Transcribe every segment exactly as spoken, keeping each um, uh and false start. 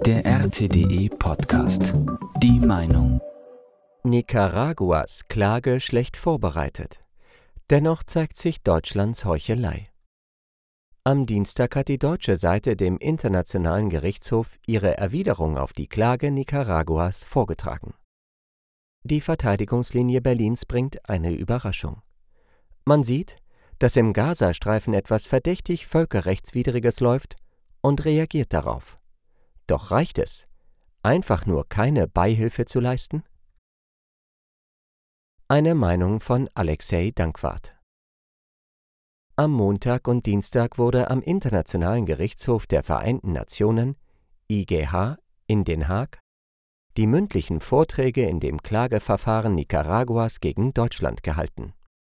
Der R T D E-Podcast. Die Meinung. Nicaraguas Klage schlecht vorbereitet. Dennoch zeigt sich Deutschlands Heuchelei. Am Dienstag hat die deutsche Seite dem Internationalen Gerichtshof ihre Erwiderung auf die Klage Nicaraguas vorgetragen. Die Verteidigungslinie Berlins bringt eine Überraschung. Man sieht, dass im Gazastreifen etwas verdächtig Völkerrechtswidriges läuft und reagiert darauf. Doch reicht es, einfach nur keine Beihilfe zu leisten? Eine Meinung von Alexei Dankwart. Am Montag und Dienstag wurde am Internationalen Gerichtshof der Vereinten Nationen, I G H, in Den Haag, die mündlichen Vorträge in dem Klageverfahren Nicaraguas gegen Deutschland gehalten.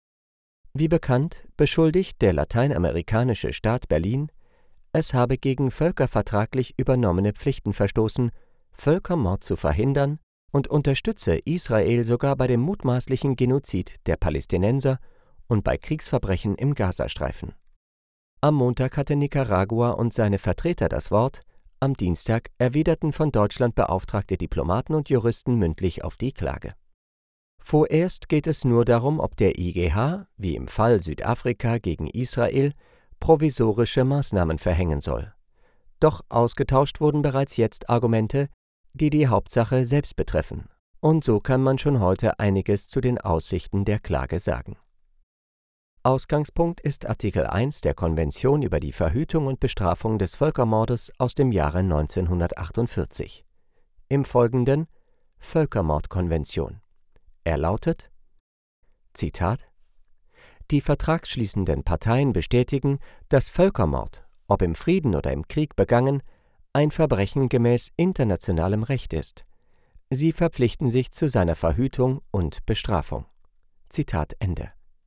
Wie bekannt, beschuldigt der lateinamerikanische Staat Berlin, es habe gegen völkervertraglich übernommene Pflichten verstoßen, Völkermord zu verhindern und unterstütze Israel sogar bei dem mutmaßlichen Genozid der Palästinenser und bei Kriegsverbrechen im Gazastreifen. Am Montag hatte Nicaragua und seine Vertreter das Wort, am Dienstag erwiderten von Deutschland beauftragte Diplomaten und Juristen mündlich auf die Klage. Vorerst geht es nur darum, ob der I G H, wie im Fall Südafrika gegen Israel, provisorische Maßnahmen verhängen soll. Doch ausgetauscht wurden bereits jetzt Argumente, die die Hauptsache selbst betreffen. Und so kann man schon heute einiges zu den Aussichten der Klage sagen. Ausgangspunkt ist Artikel eins der Konvention über die Verhütung und Bestrafung des Völkermordes aus dem Jahre neunzehnhundertachtundvierzig. Im Folgenden Völkermordkonvention. Er lautet, Zitat, die vertragsschließenden Parteien bestätigen, dass Völkermord, ob im Frieden oder im Krieg begangen, ein Verbrechen gemäß internationalem Recht ist. Sie verpflichten sich zu seiner Verhütung und Bestrafung. Zitat Ende.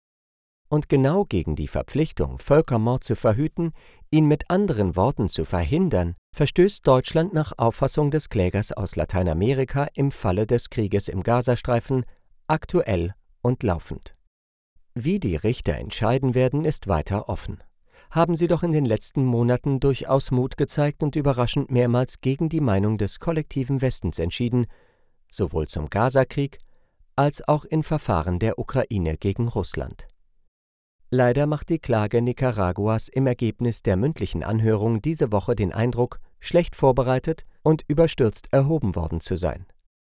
Und genau gegen die Verpflichtung, Völkermord zu verhüten, ihn mit anderen Worten zu verhindern, verstößt Deutschland nach Auffassung des Klägers aus Lateinamerika im Falle des Krieges im Gazastreifen aktuell und laufend. Wie die Richter entscheiden werden, ist weiter offen. Haben sie doch in den letzten Monaten durchaus Mut gezeigt und überraschend mehrmals gegen die Meinung des kollektiven Westens entschieden, sowohl zum Gazakrieg als auch in Verfahren der Ukraine gegen Russland. Leider macht die Klage Nicaraguas im Ergebnis der mündlichen Anhörung diese Woche den Eindruck, schlecht vorbereitet und überstürzt erhoben worden zu sein.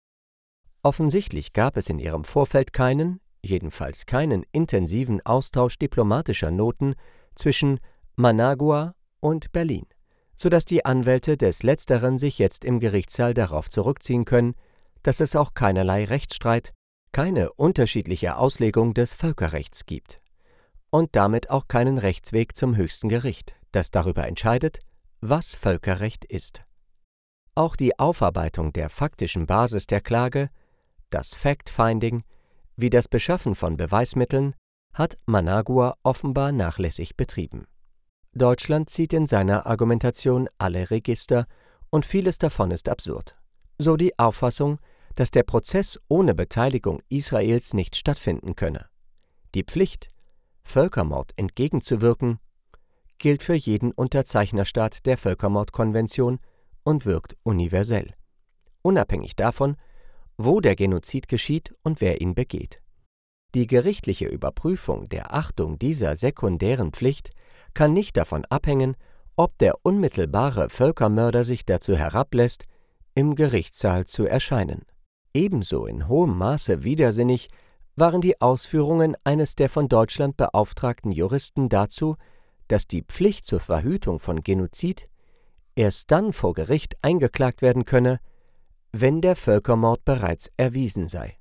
Offensichtlich gab es in ihrem Vorfeld keinen, jedenfalls keinen intensiven Austausch diplomatischer Noten zwischen Managua und Berlin, sodass die Anwälte des Letzteren sich jetzt im Gerichtssaal darauf zurückziehen können, dass es auch keinerlei Rechtsstreit, keine unterschiedliche Auslegung des Völkerrechts gibt und damit auch keinen Rechtsweg zum höchsten Gericht, das darüber entscheidet, was Völkerrecht ist. Auch die Aufarbeitung der faktischen Basis der Klage, das Fact-Finding, wie das Beschaffen von Beweismitteln, hat Managua offenbar nachlässig betrieben. Deutschland zieht in seiner Argumentation alle Register und vieles davon ist absurd. So die Auffassung, dass der Prozess ohne Beteiligung Israels nicht stattfinden könne. Die Pflicht, Völkermord entgegenzuwirken, gilt für jeden Unterzeichnerstaat der Völkermordkonvention und wirkt universell, unabhängig davon, wo der Genozid geschieht und wer ihn begeht. Die gerichtliche Überprüfung der Achtung dieser sekundären Pflicht kann nicht davon abhängen, ob der unmittelbare Völkermörder sich dazu herablässt, im Gerichtssaal zu erscheinen. Ebenso in hohem Maße widersinnig waren die Ausführungen eines der von Deutschland beauftragten Juristen dazu, dass die Pflicht zur Verhütung von Genozid erst dann vor Gericht eingeklagt werden könne, wenn der Völkermord bereits erwiesen sei.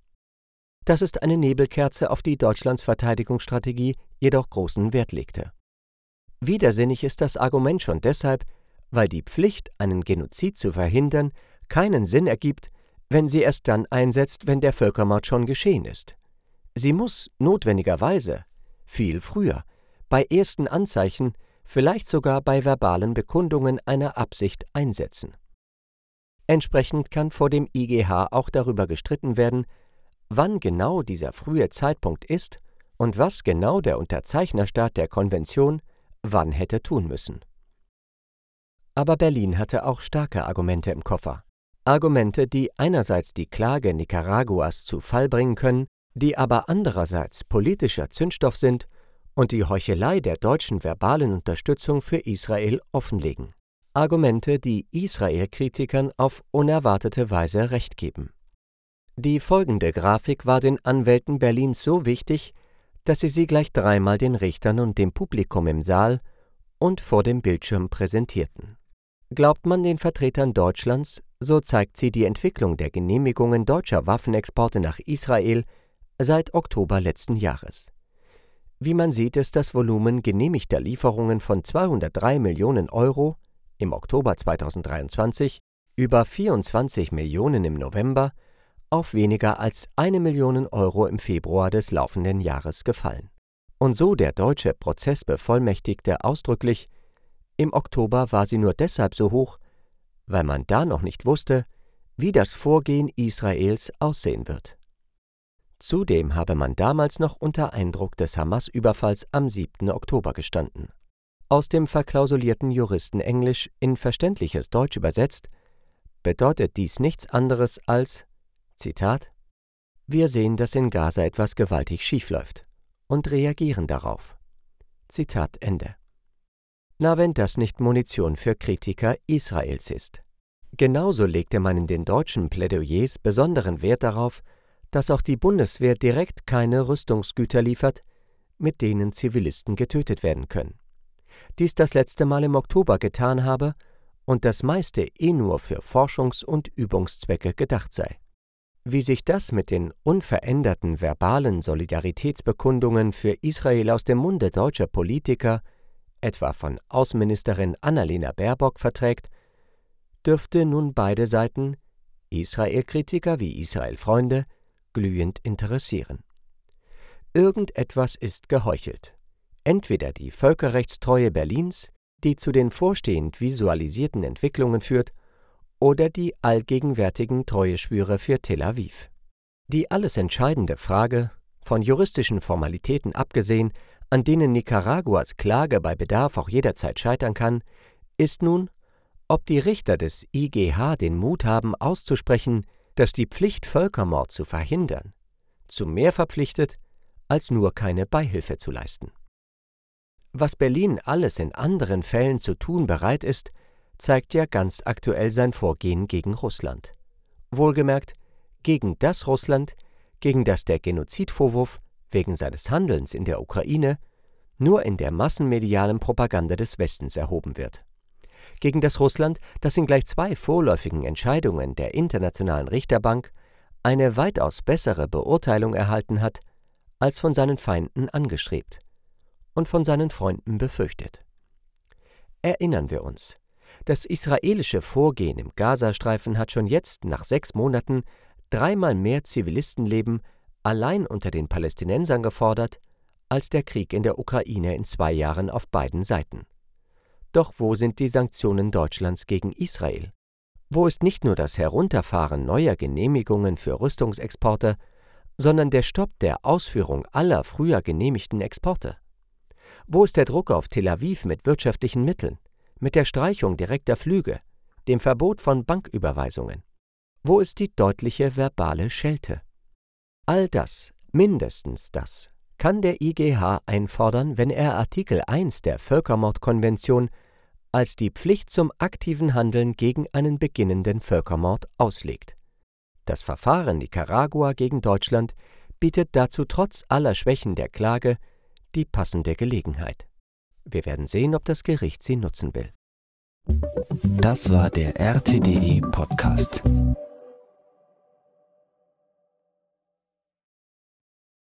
Das ist eine Nebelkerze, auf die Deutschlands Verteidigungsstrategie jedoch großen Wert legte. Widersinnig ist das Argument schon deshalb, weil die Pflicht, einen Genozid zu verhindern, keinen Sinn ergibt, wenn sie erst dann einsetzt, wenn der Völkermord schon geschehen ist. Sie muss notwendigerweise viel früher, bei ersten Anzeichen, vielleicht sogar bei verbalen Bekundungen einer Absicht einsetzen. Entsprechend kann vor dem I G H auch darüber gestritten werden, wann genau dieser frühe Zeitpunkt ist und was genau der Unterzeichnerstaat der Konvention wann hätte tun müssen. Aber Berlin hatte auch starke Argumente im Koffer. Argumente, die einerseits die Klage Nicaraguas zu Fall bringen können, die aber andererseits politischer Zündstoff sind und die Heuchelei der deutschen verbalen Unterstützung für Israel offenlegen. Argumente, die Israel-Kritikern auf unerwartete Weise Recht geben. Die folgende Grafik war den Anwälten Berlins so wichtig, dass sie sie gleich dreimal den Richtern und dem Publikum im Saal und vor dem Bildschirm präsentierten. Glaubt man den Vertretern Deutschlands, so zeigt sie die Entwicklung der Genehmigungen deutscher Waffenexporte nach Israel seit Oktober letzten Jahres. Wie man sieht, ist das Volumen genehmigter Lieferungen von zweihundertdrei Millionen Euro im Oktober zweitausenddreiundzwanzig über vierundzwanzig Millionen im November auf weniger als eine Million Euro im Februar des laufenden Jahres gefallen. Und so der deutsche Prozessbevollmächtigte ausdrücklich: Im Oktober war sie nur deshalb so hoch, weil man da noch nicht wusste, wie das Vorgehen Israels aussehen wird. Zudem habe man damals noch unter Eindruck des Hamas-Überfalls am siebten Oktober gestanden. Aus dem verklausulierten Juristenenglisch in verständliches Deutsch übersetzt, bedeutet dies nichts anderes als, Zitat, wir sehen, dass in Gaza etwas gewaltig schiefläuft und reagieren darauf. Zitat Ende. Na, wenn das nicht Munition für Kritiker Israels ist. Genauso legte man in den deutschen Plädoyers besonderen Wert darauf, dass auch die Bundeswehr direkt keine Rüstungsgüter liefert, mit denen Zivilisten getötet werden können. Dies das letzte Mal im Oktober getan habe und das meiste eh nur für Forschungs- und Übungszwecke gedacht sei. Wie sich das mit den unveränderten verbalen Solidaritätsbekundungen für Israel aus dem Munde deutscher Politiker, etwa von Außenministerin Annalena Baerbock, verträgt, dürfte nun beide Seiten, Israel-Kritiker wie Israel-Freunde, glühend interessieren. Irgendetwas ist geheuchelt. Entweder die Völkerrechtstreue Berlins, die zu den vorstehend visualisierten Entwicklungen führt, oder die allgegenwärtigen Treueschwüre für Tel Aviv. Die alles entscheidende Frage, von juristischen Formalitäten abgesehen, an denen Nicaraguas Klage bei Bedarf auch jederzeit scheitern kann, ist nun, ob die Richter des I G H den Mut haben auszusprechen, dass die Pflicht, Völkermord zu verhindern, zu mehr verpflichtet, als nur keine Beihilfe zu leisten. Was Berlin alles in anderen Fällen zu tun bereit ist, zeigt ja ganz aktuell sein Vorgehen gegen Russland. Wohlgemerkt, gegen das Russland, gegen das der Genozidvorwurf wegen seines Handelns in der Ukraine nur in der massenmedialen Propaganda des Westens erhoben wird. Gegen das Russland, das in gleich zwei vorläufigen Entscheidungen der Internationalen Richterbank eine weitaus bessere Beurteilung erhalten hat, als von seinen Feinden angestrebt und von seinen Freunden befürchtet. Erinnern wir uns, das israelische Vorgehen im Gazastreifen hat schon jetzt, nach sechs Monaten, dreimal mehr Zivilistenleben allein unter den Palästinensern gefordert, als der Krieg in der Ukraine in zwei Jahren auf beiden Seiten. Doch wo sind die Sanktionen Deutschlands gegen Israel? Wo ist nicht nur das Herunterfahren neuer Genehmigungen für Rüstungsexporte, sondern der Stopp der Ausführung aller früher genehmigten Exporte? Wo ist der Druck auf Tel Aviv mit wirtschaftlichen Mitteln, mit der Streichung direkter Flüge, dem Verbot von Banküberweisungen? Wo ist die deutliche verbale Schelte? All das, mindestens das, kann der I G H einfordern, wenn er Artikel eins der Völkermordkonvention als die Pflicht zum aktiven Handeln gegen einen beginnenden Völkermord auslegt. Das Verfahren Nicaragua gegen Deutschland bietet dazu trotz aller Schwächen der Klage die passende Gelegenheit. Wir werden sehen, ob das Gericht sie nutzen will. Das war der R T D E Podcast.